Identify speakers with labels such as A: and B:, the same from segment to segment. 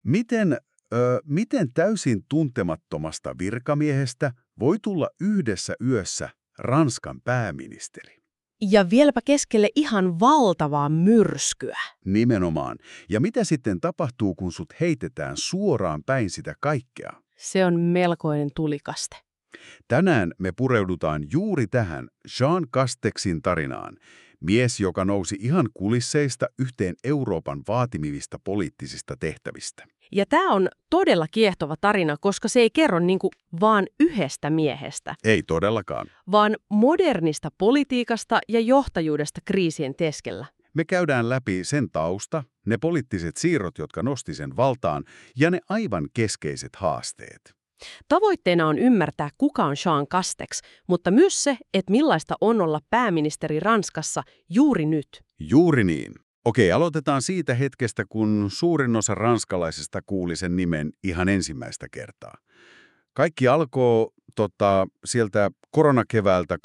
A: Miten täysin tuntemattomasta virkamiehestä voi tulla yhdessä yössä Ranskan pääministeri?
B: Ja vieläpä keskelle ihan valtavaa myrskyä.
A: Nimenomaan. Ja mitä sitten tapahtuu, kun sut heitetään suoraan päin sitä kaikkea?
B: Se on melkoinen tulikaste.
A: Tänään me pureudutaan juuri tähän Jean Castexin tarinaan. Mies, joka nousi ihan kulisseista yhteen Euroopan vaatimivista poliittisista tehtävistä.
B: Ja tämä on todella kiehtova tarina, koska se ei kerro vaan yhdestä miehestä,
A: Ei todellakaan.
B: vaan modernista politiikasta ja johtajuudesta kriisien keskellä.
A: Me käydään läpi sen tausta, ne poliittiset siirrot, jotka nosti sen valtaan, ja ne aivan keskeiset haasteet.
B: Tavoitteena on ymmärtää, kuka on Jean Castex, mutta myös se, että millaista on olla pääministeri Ranskassa juuri nyt.
A: Juuri niin. Okei, aloitetaan siitä hetkestä, kun suurin osa ranskalaisista kuuli sen nimen ihan ensimmäistä kertaa. Kaikki alkoi sieltä koronakeväältä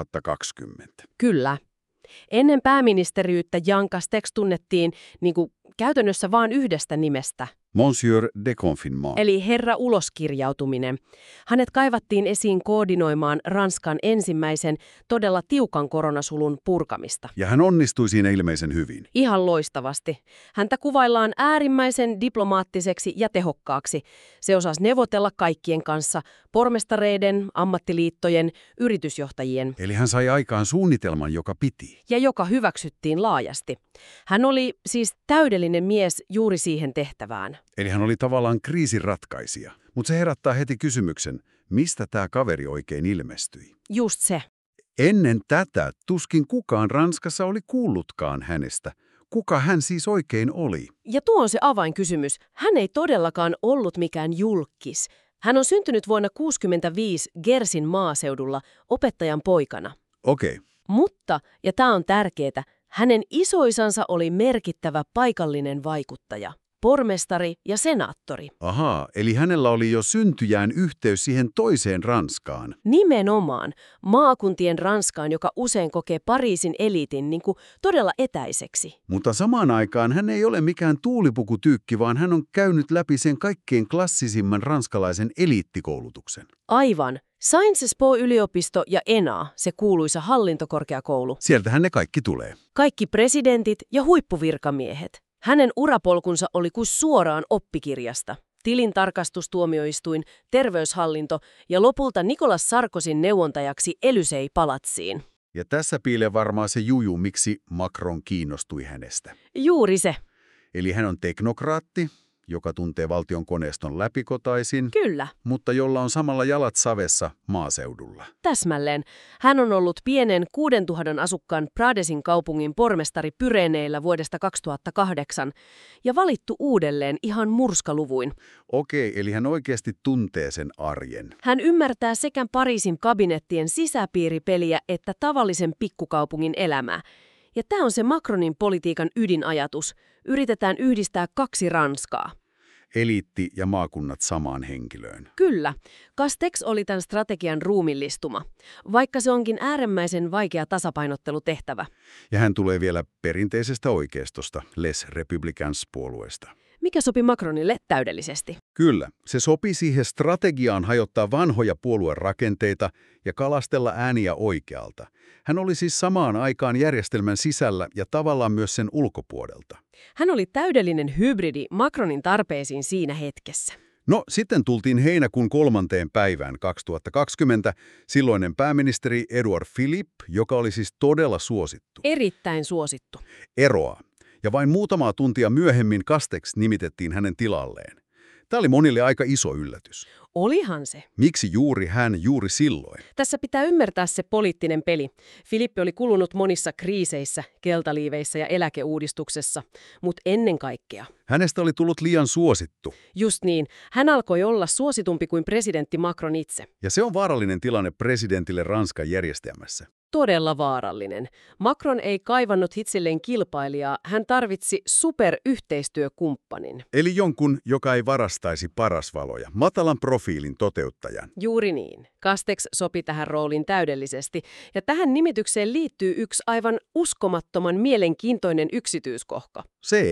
A: 2020.
B: Kyllä. Ennen pääministeriyttä Jean Castex tunnettiin käytännössä vain yhdestä nimestä.
A: Monsieur Déconfinement.
B: Eli herra uloskirjautuminen. Hänet kaivattiin esiin koordinoimaan Ranskan ensimmäisen todella tiukan koronasulun purkamista.
A: Ja hän onnistui siinä ilmeisen hyvin.
B: Ihan loistavasti. Häntä kuvaillaan äärimmäisen diplomaattiseksi ja tehokkaaksi. Se osasi neuvotella kaikkien kanssa, pormestareiden, ammattiliittojen, yritysjohtajien.
A: Eli hän sai aikaan suunnitelman, joka piti.
B: Ja joka hyväksyttiin laajasti. Hän oli siis täydellinen mies juuri siihen tehtävään.
A: Eli hän oli tavallaan kriisinratkaisija. Mutta se herättää heti kysymyksen, mistä tämä kaveri oikein ilmestyi?
B: Just se.
A: Ennen tätä tuskin kukaan Ranskassa oli kuullutkaan hänestä. Kuka hän siis oikein oli?
B: Ja tuo on se avainkysymys. Hän ei todellakaan ollut mikään julkkis. Hän on syntynyt vuonna 1965 Gersin maaseudulla opettajan poikana.
A: Okei.
B: Mutta, ja tämä on tärkeää, hänen isoisansa oli merkittävä paikallinen vaikuttaja, pormestari ja senaattori.
A: Ahaa, eli hänellä oli jo syntyjään yhteys siihen toiseen Ranskaan.
B: Nimenomaan maakuntien Ranskaan, joka usein kokee Pariisin eliitin todella etäiseksi.
A: Mutta samaan aikaan hän ei ole mikään tuulipukutyykki, vaan hän on käynyt läpi sen kaikkein klassisimman ranskalaisen eliittikoulutuksen.
B: Aivan. Sciences Po-yliopisto ja ENA, se kuuluisa hallintokorkeakoulu.
A: Sieltähän ne kaikki tulee.
B: Kaikki presidentit ja huippuvirkamiehet. Hänen urapolkunsa oli kuin suoraan oppikirjasta. Tilintarkastustuomioistuin, terveyshallinto ja lopulta Nicolas Sarkozyn neuvontajaksi Élysée-palatsiin.
A: Ja tässä piilee varmaan se juju, miksi Macron kiinnostui hänestä.
B: Juuri se.
A: Eli hän on teknokraatti, joka tuntee valtion koneiston läpikotaisin,
B: Kyllä.
A: mutta jolla on samalla jalat savessa maaseudulla.
B: Täsmälleen. Hän on ollut pienen 6000 asukkaan Pradesin kaupungin pormestari Pyreneillä vuodesta 2008 ja valittu uudelleen ihan murskaluvuin.
A: Okei, eli hän oikeasti tuntee sen arjen.
B: Hän ymmärtää sekä Pariisin kabinettien sisäpiiripeliä että tavallisen pikkukaupungin elämää. Ja tämä on se Macronin politiikan ydinajatus. Yritetään yhdistää kaksi Ranskaa.
A: Eliitti ja maakunnat samaan henkilöön.
B: Kyllä. Castex oli tämän strategian ruumillistuma, vaikka se onkin äärimmäisen vaikea tasapainottelutehtävä.
A: Ja hän tulee vielä perinteisestä oikeistosta, Les Républicains-puolueesta.
B: Mikä sopi Macronille täydellisesti.
A: Kyllä, se sopi siihen strategiaan hajottaa vanhoja puoluerakenteita ja kalastella ääniä oikealta. Hän oli siis samaan aikaan järjestelmän sisällä ja tavallaan myös sen ulkopuolelta.
B: Hän oli täydellinen hybridi Macronin tarpeisiin siinä hetkessä.
A: No, sitten tultiin heinäkuun 3. päivään 2020, silloinen pääministeri Edouard Philippe, joka oli siis todella suosittu.
B: Erittäin suosittu.
A: Eroaa. Ja vain muutamaa tuntia myöhemmin Castex nimitettiin hänen tilalleen. Tämä oli monille aika iso yllätys.
B: Olihan se.
A: Miksi juuri hän juuri silloin?
B: Tässä pitää ymmärtää se poliittinen peli. Filippi oli kulunut monissa kriiseissä, keltaliiveissä ja eläkeuudistuksessa, mutta ennen kaikkea.
A: Hänestä oli tullut liian suosittu.
B: Just niin. Hän alkoi olla suositumpi kuin presidentti Macron itse.
A: Ja se on vaarallinen tilanne presidentille Ranskan järjestelmässä.
B: Todella vaarallinen. Macron ei kaivannut itselleen kilpailijaa, hän tarvitsi superyhteistyökumppanin.
A: Eli jonkun, joka ei varastaisi parasvaloja, matalan profiilin toteuttajan.
B: Juuri niin. Castex sopi tähän rooliin täydellisesti, ja tähän nimitykseen liittyy yksi aivan uskomattoman mielenkiintoinen yksityiskohta.
A: Se ehto.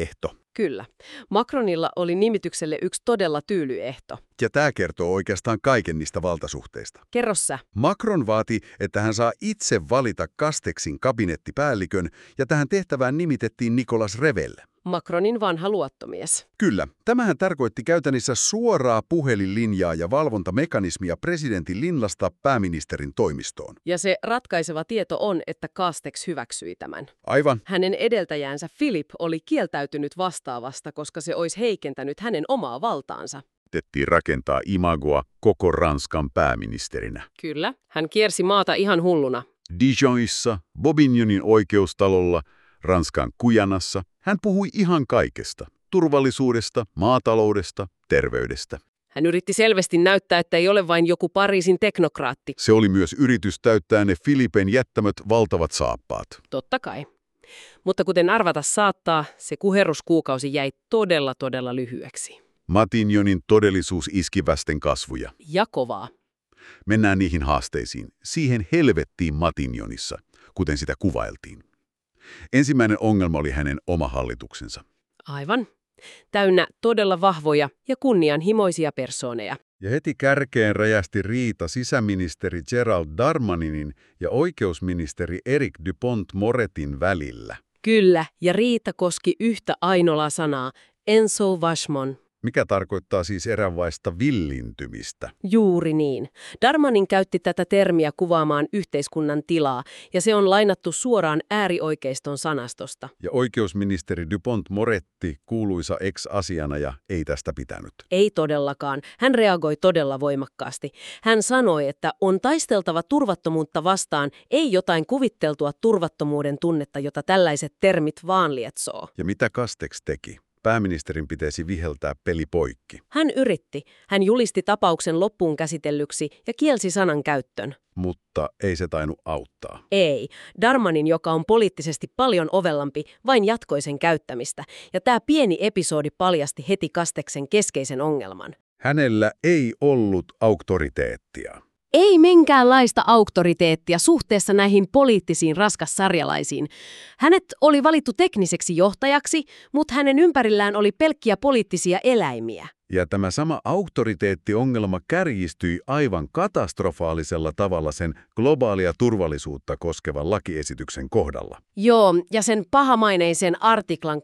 B: Kyllä. Macronilla oli nimitykselle yksi todella tyyly ehto.
A: Ja tämä kertoo oikeastaan kaiken niistä valtasuhteista.
B: Kerro sä.
A: Macron vaati, että hän saa itse valita Castexin kabinettipäällikön, ja tähän tehtävään nimitettiin Nicolas Revel.
B: Macronin vanha luottomies.
A: Kyllä, tämähän tarkoitti käytännössä suoraa puhelinlinjaa ja valvontamekanismia presidentin linnasta pääministerin toimistoon.
B: Ja se ratkaiseva tieto on, että Castex hyväksyi tämän.
A: Aivan.
B: Hänen edeltäjänsä Philip oli kieltäytynyt vastaavasta, koska se olisi heikentänyt hänen omaa valtaansa.
A: Yritettiin rakentaa imagoa koko Ranskan pääministerinä.
B: Kyllä, hän kiersi maata ihan hulluna.
A: Dijonissa, Bobignonin oikeustalolla, Ranskan Guyanassa hän puhui ihan kaikesta. Turvallisuudesta, maataloudesta, terveydestä.
B: Hän yritti selvästi näyttää, että ei ole vain joku Pariisin teknokraatti.
A: Se oli myös yritys täyttää ne Philippen jättämät valtavat saappaat.
B: Totta kai. Mutta kuten arvata saattaa, se kuherruskuukausi jäi todella lyhyeksi.
A: Matignonin todellisuus iski vasten kasvuja.
B: Ja kovaa.
A: Mennään niihin haasteisiin. Siihen helvettiin Matignonissa, kuten sitä kuvailtiin. Ensimmäinen ongelma oli hänen oma hallituksensa.
B: Aivan. Täynnä todella vahvoja ja kunnianhimoisia persooneja.
A: Ja heti kärkeen räjähti riita sisäministeri Gerald Darmaninin ja oikeusministeri Eric Dupont-Moretin välillä.
B: Kyllä, ja riita koski yhtä ainoaa sanaa, ensauvagement.
A: Mikä tarkoittaa siis eräänlaista villintymistä.
B: Juuri niin. Darmanin käytti tätä termiä kuvaamaan yhteiskunnan tilaa, ja se on lainattu suoraan äärioikeiston sanastosta.
A: Ja oikeusministeri Dupont-Moretti, kuuluisa ex-asianajaja, ei tästä pitänyt.
B: Ei todellakaan. Hän reagoi todella voimakkaasti. Hän sanoi, että on taisteltava turvattomuutta vastaan, ei jotain kuvitteltua turvattomuuden tunnetta, jota tällaiset termit vaan lietsoo.
A: Ja mitä Castex teki? Pääministerin pitäisi viheltää peli poikki.
B: Hän yritti. Hän julisti tapauksen loppuun käsitellyksi ja kielsi sanan käyttön.
A: Mutta ei se tainnut auttaa.
B: Ei. Darmanin, joka on poliittisesti paljon ovellampi, vain jatkoi sen käyttämistä. Ja tämä pieni episodi paljasti heti Castexen keskeisen ongelman.
A: Hänellä ei ollut auktoriteettia.
B: Ei minkäänlaista auktoriteettia suhteessa näihin poliittisiin raskassarjalaisiin. Hänet oli valittu tekniseksi johtajaksi, mutta hänen ympärillään oli pelkkiä poliittisia eläimiä.
A: Ja tämä sama auktoriteettiongelma kärjistyi aivan katastrofaalisella tavalla sen globaalia turvallisuutta koskevan lakiesityksen kohdalla.
B: Joo, ja sen pahamaineisen artiklan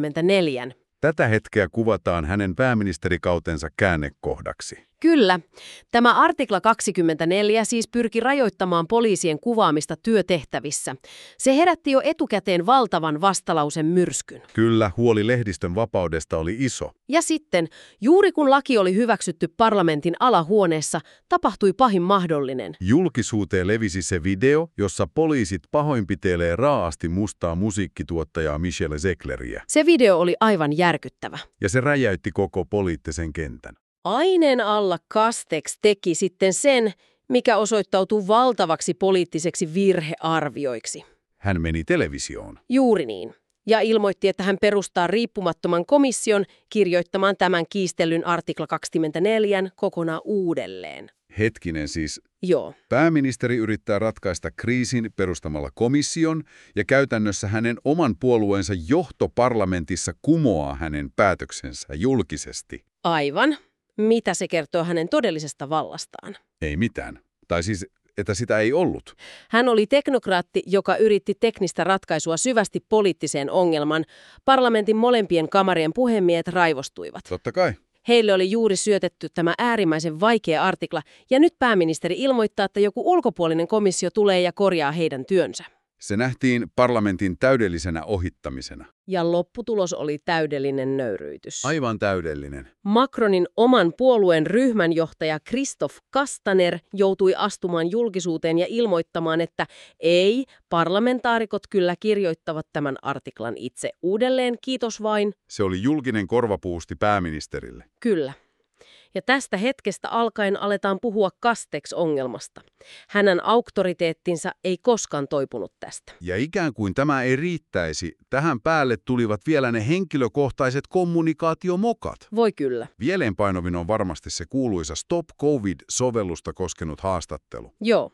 B: 24.
A: Tätä hetkeä kuvataan hänen pääministerikautensa käännekohdaksi.
B: Kyllä. Tämä artikla 24 siis pyrki rajoittamaan poliisien kuvaamista työtehtävissä. Se herätti jo etukäteen valtavan vastalausen myrskyn.
A: Kyllä, huoli lehdistön vapaudesta oli iso.
B: Ja sitten, juuri kun laki oli hyväksytty parlamentin alahuoneessa, tapahtui pahin mahdollinen.
A: Julkisuuteen levisi se video, jossa poliisit pahoinpitelee raaasti mustaa musiikkituottajaa Michel Zegleriä.
B: Se video oli aivan järkyttävä.
A: Ja se räjäytti koko poliittisen kentän.
B: Aineen alla Castex teki sitten sen, mikä osoittautui valtavaksi poliittiseksi virhearvioiksi.
A: Hän meni televisioon.
B: Juuri niin. Ja ilmoitti, että hän perustaa riippumattoman komission kirjoittamaan tämän kiistellyn artikla 24 kokonaan uudelleen.
A: Hetkinen siis.
B: Joo.
A: Pääministeri yrittää ratkaista kriisin perustamalla komission ja käytännössä hänen oman puolueensa johto parlamentissa kumoaa hänen päätöksensä julkisesti.
B: Aivan. Mitä se kertoo hänen todellisesta vallastaan?
A: Ei mitään. Tai siis, että sitä ei ollut.
B: Hän oli teknokraatti, joka yritti teknistä ratkaisua syvästi poliittiseen ongelman. Parlamentin molempien kamarien puhemiehet raivostuivat.
A: Totta kai.
B: Heille oli juuri syötetty tämä äärimmäisen vaikea artikla, ja nyt pääministeri ilmoittaa, että joku ulkopuolinen komissio tulee ja korjaa heidän työnsä.
A: Se nähtiin parlamentin täydellisenä ohittamisena.
B: Ja lopputulos oli täydellinen nöyryytys.
A: Aivan täydellinen.
B: Macronin oman puolueen ryhmänjohtaja Christophe Castaner joutui astumaan julkisuuteen ja ilmoittamaan, että ei, parlamentaarikot kyllä kirjoittavat tämän artiklan itse uudelleen, kiitos vain.
A: Se oli julkinen korvapuusti pääministerille.
B: Kyllä. Ja tästä hetkestä alkaen aletaan puhua Castex-ongelmasta. Hänen auktoriteettinsa ei koskaan toipunut tästä.
A: Ja ikään kuin tämä ei riittäisi, tähän päälle tulivat vielä ne henkilökohtaiset kommunikaatiomokat.
B: Voi kyllä.
A: Mieleenpainovin on varmasti se kuuluisa Stop COVID-sovellusta koskenut haastattelu.
B: Joo.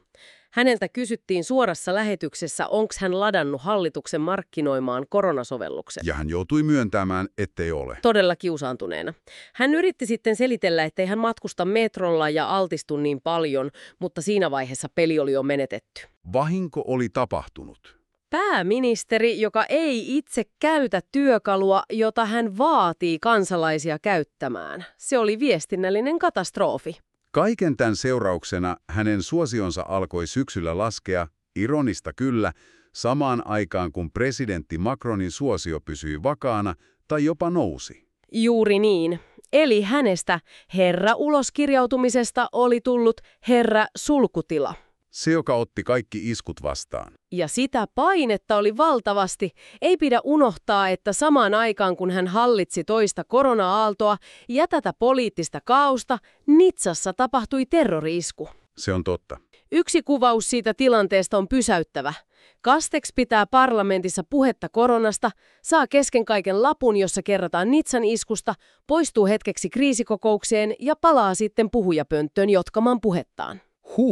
B: Häneltä kysyttiin suorassa lähetyksessä, onko hän ladannut hallituksen markkinoimaan koronasovelluksen.
A: Ja hän joutui myöntämään, ettei ole.
B: Todella kiusaantuneena. Hän yritti sitten selitellä, ettei hän matkusta metrolla ja altistu niin paljon, mutta siinä vaiheessa peli oli jo menetetty.
A: Vahinko oli tapahtunut.
B: Pääministeri, joka ei itse käytä työkalua, jota hän vaatii kansalaisia käyttämään. Se oli viestinnällinen katastrofi.
A: Kaiken tämän seurauksena hänen suosionsa alkoi syksyllä laskea, ironista kyllä, samaan aikaan kun presidentti Macronin suosio pysyi vakaana tai jopa nousi.
B: Juuri niin. Eli hänestä herra uloskirjautumisesta oli tullut herra sulkutila.
A: Se, joka otti kaikki iskut vastaan.
B: Ja sitä painetta oli valtavasti. Ei pidä unohtaa, että samaan aikaan kun hän hallitsi toista korona-aaltoa ja tätä poliittista kaaosta, Nitsassa tapahtui terrori-isku.
A: Se on totta.
B: Yksi kuvaus siitä tilanteesta on pysäyttävä. Castex pitää parlamentissa puhetta koronasta, saa kesken kaiken lapun, jossa kerrotaan Nitsan iskusta, poistuu hetkeksi kriisikokoukseen ja palaa sitten puhujapönttöön jatkamaan puhettaan.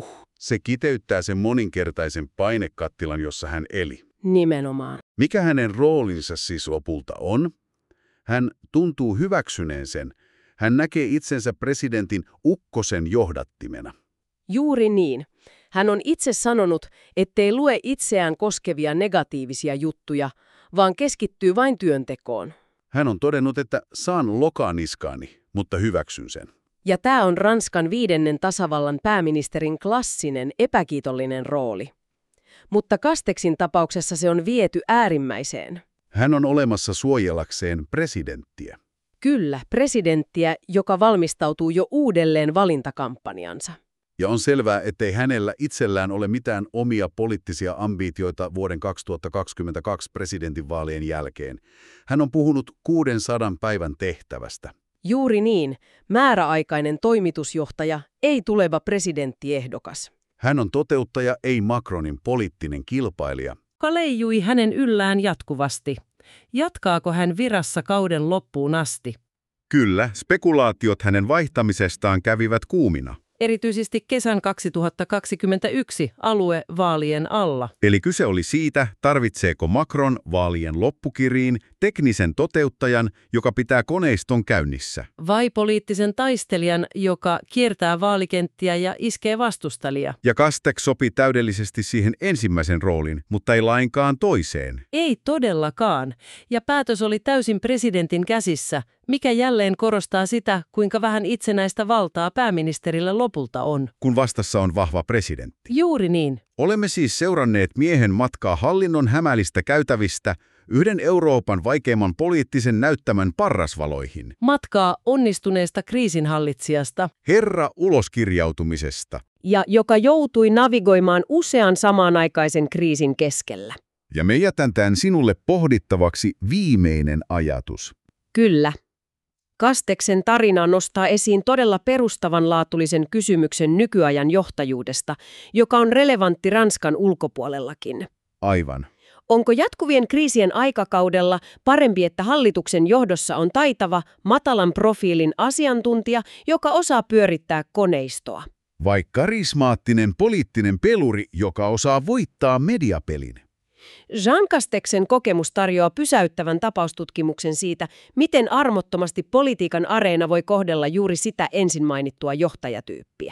A: Se kiteyttää sen moninkertaisen painekattilan, jossa hän eli.
B: Nimenomaan.
A: Mikä hänen roolinsa siis lopulta on? Hän tuntuu hyväksyneen sen. Hän näkee itsensä presidentin ukkosen johdattimena.
B: Juuri niin. Hän on itse sanonut, ettei lue itseään koskevia negatiivisia juttuja, vaan keskittyy vain työntekoon.
A: Hän on todennut, että saan lokaa niskaani, mutta hyväksyn sen.
B: Ja tämä on Ranskan 5. tasavallan pääministerin klassinen epäkiitollinen rooli. Mutta Castexin tapauksessa se on viety äärimmäiseen.
A: Hän on olemassa suojellakseen presidenttiä.
B: Kyllä, presidenttiä, joka valmistautuu jo uudelleen valintakampanjansa.
A: Ja on selvää, ettei hänellä itsellään ole mitään omia poliittisia ambitioita vuoden 2022 presidentinvaalien jälkeen. Hän on puhunut 600 päivän tehtävästä.
B: Juuri niin, määräaikainen toimitusjohtaja, ei tuleva presidenttiehdokas.
A: Hän on toteuttaja, ei Macronin poliittinen kilpailija.
C: Joka leijui hänen yllään jatkuvasti. Jatkaako hän virassa kauden loppuun asti?
A: Kyllä, spekulaatiot hänen vaihtamisestaan kävivät kuumina.
C: Erityisesti kesän 2021 aluevaalien alla.
A: Eli kyse oli siitä, tarvitseeko Macron vaalien loppukiriin teknisen toteuttajan, joka pitää koneiston käynnissä.
C: Vai poliittisen taistelijan, joka kiertää vaalikenttiä ja iskee vastustajia.
A: Ja Castex sopi täydellisesti siihen ensimmäisen roolin, mutta ei lainkaan toiseen.
C: Ei todellakaan. Ja päätös oli täysin presidentin käsissä, mikä jälleen korostaa sitä, kuinka vähän itsenäistä valtaa pääministerillä lopulta on.
A: Kun vastassa on vahva presidentti.
C: Juuri niin.
A: Olemme siis seuranneet miehen matkaa hallinnon hämälistä käytävistä yhden Euroopan vaikeimman poliittisen näyttämän parrasvaloihin.
C: Matkaa onnistuneesta kriisinhallitsijasta.
A: Herra uloskirjautumisesta.
B: Ja joka joutui navigoimaan usean samanaikaisen kriisin keskellä.
A: Ja me jätän sinulle pohdittavaksi viimeinen ajatus.
B: Kyllä. Castexen tarina nostaa esiin todella perustavanlaatuisen kysymyksen nykyajan johtajuudesta, joka on relevantti Ranskan ulkopuolellakin.
A: Aivan.
B: Onko jatkuvien kriisien aikakaudella parempi, että hallituksen johdossa on taitava, matalan profiilin asiantuntija, joka osaa pyörittää koneistoa?
A: Vai karismaattinen poliittinen peluri, joka osaa voittaa mediapelin?
B: Jean Castexen kokemus tarjoaa pysäyttävän tapaustutkimuksen siitä, miten armottomasti politiikan areena voi kohdella juuri sitä ensin mainittua johtajatyyppiä.